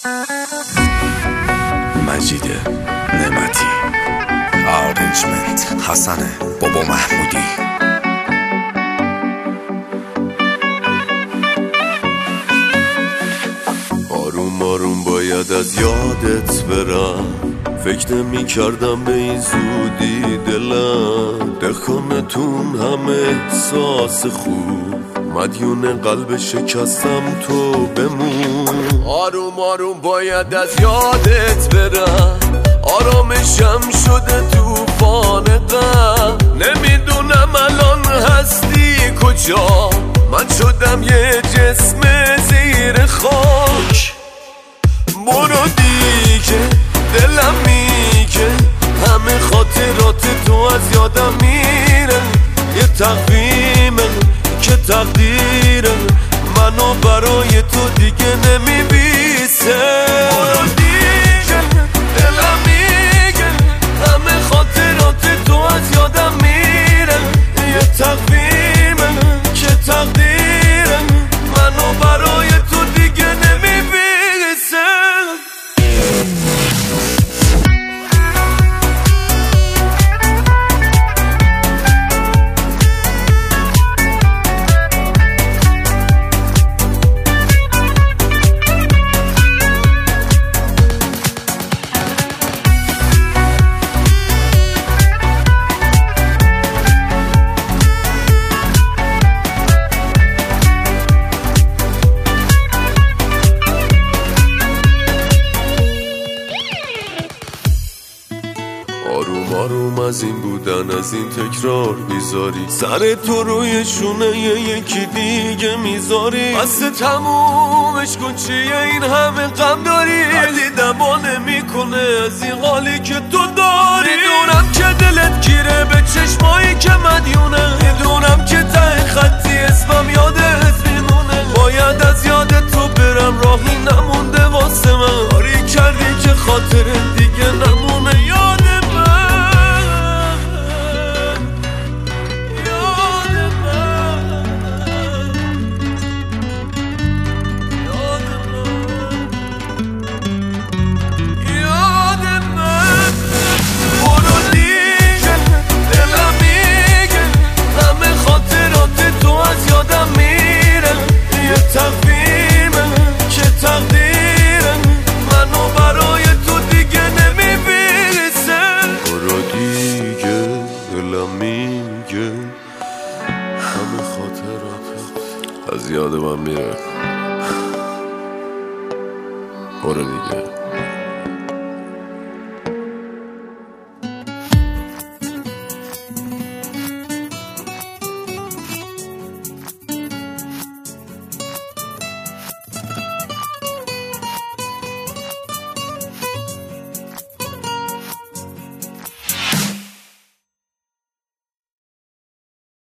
مجید نعمتی، آرنجمنت حسن بابا محمودی. آروم آروم باید از یادت برم، فکر نمی کردم به این زودی دلم دخانتون همه احساس خوب، مدیون قلب شکستم تو بمون. آروم آروم باید از یادت برم، آرامشم شده توفان غم، نمیدونم الان هستی کجا، من شدم یه جسم زیر خاک. برو دیگه دلم میگه همه خاطرات تو از یادم میره، یه تقویمه که تقدیره منو برای تو دیگه نمیبیسه. برو دیگه دلم میگه همه خاطرات تو از یادم میره، یه تقویمه که تقدیره منو برای تو دیگه نمیبیسه. آروم آروم از این بودن از این تکرار بیزاری، سر تو روی شونه یکی دیگه میذاری، بسته تمومش کن چیه این همه غم داری، علی دبا نمیکنه از این حالی که تو داری. میدونم که دلت گیره به چشمایی که مدیونه، میدونم که ته خطی اسمم یادت میمونه، باید از یاد تو برم راهی نمونده واسه من، کاری کردی که خاطر دیگه نمونه یاد تقویمه که تقدیره منو برای تو دیگه نمیبیسه. برو دیگه دلم میگه همه خاطراتت از یاد من میره. برو دیگه.